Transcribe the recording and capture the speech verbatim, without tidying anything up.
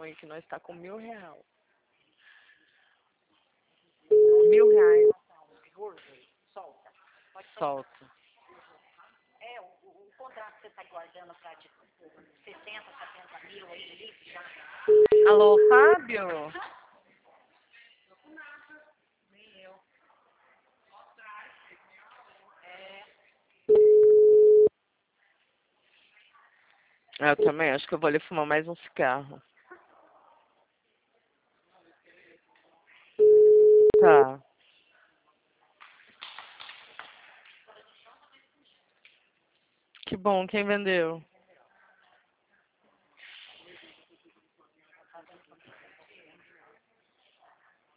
aí que nós tá com mil reais. Mil reais. Solta. Pode soltar. Solta. É, o, o contrato que você está guardando para tipo, sessenta, setenta mil aí, livre já. Alô, Fábio? Nem eu. É. Eu também, acho que eu vou ali fumar mais um cigarro. Tá. Que bom, quem vendeu?